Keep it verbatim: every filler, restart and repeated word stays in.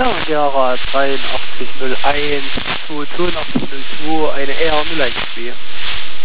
und Jara dreiundachtzig null eins, zweiundachtzig null zwei, eine R null eins zwei.